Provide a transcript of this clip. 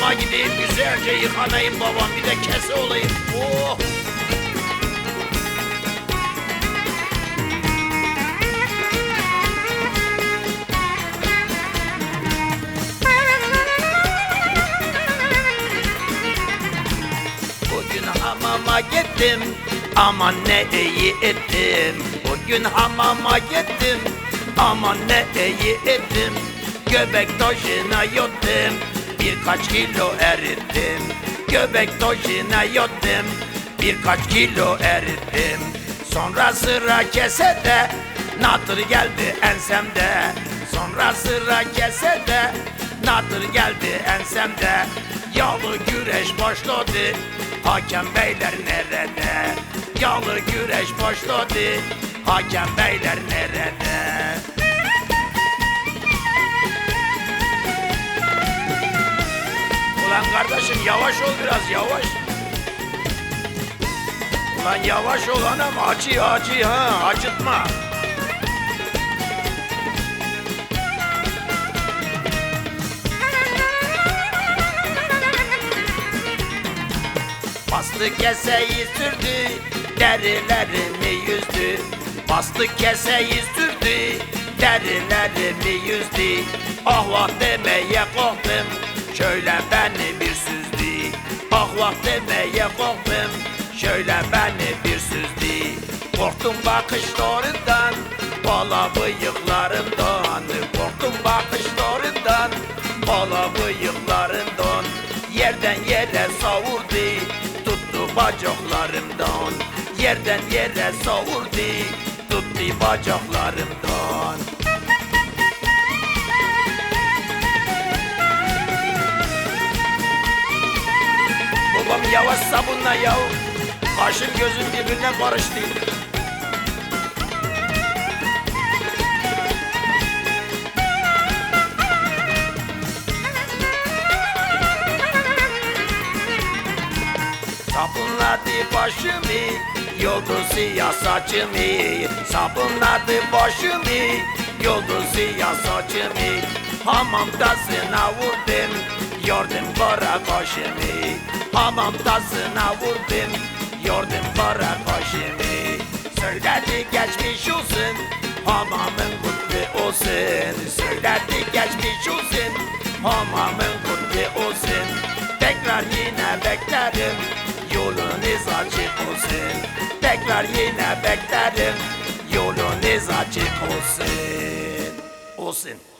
hamama gideyim, güzelce yıkanayım babam, bir de kese olayım. Oh! Bugün hamama gittim, aman ne iyi ettim. Bugün hamama gittim, aman ne iyi ettim. Göbek taşına yottum, birkaç kilo erittim. Göbek taşına yottum, birkaç kilo erittim. Sonra sıra kesede, natır geldi ensemde. Sonra sıra kesede, natır geldi ensemde. Yağlı güreş başladı, hakem beyler nerede? Yağlı güreş başladı, hakem beyler nerede? Ulan kardeşim yavaş ol, biraz yavaş. Ulan yavaş ol anam, acı ha, acıtma. Bastı keseyi sürdü, derilerimi yüzdü. Bastı keseyi sürdü, derilerimi yüzdü. Ah vah demeye korktum, şöyle beni bir süzdü. Ah vah demeye korktum, şöyle beni bir süzdü. Korktum bakışlarından, bala bıyıklarından. Korktum bakışlarından, bala bıyıklarından. Yerden yere savurdu, tuttu bacaklarımdan. Yerden yere savurdu, tuttu bacaklarımdan. Babam yavaş sabunla yav, kaşın gözün birbirine karıştı. Sabunladı başımı, yoldu siyah saçımı. Sabunladı başımı, yoldu siyah saçımı. Hamam tasına vurdum, yordum kara kaşımı. Hamam tasına vurdum, yordum kara kaşımı. Söyledi geçmiş olsun, hamamın kutlu olsun. Söyledi geçmiş olsun, hamamın kutlu olsun. Tekrar yine beklerim, yolunuz açık olsun. Tekrar yine beklerim, yolunuz açık olsun. Olsun.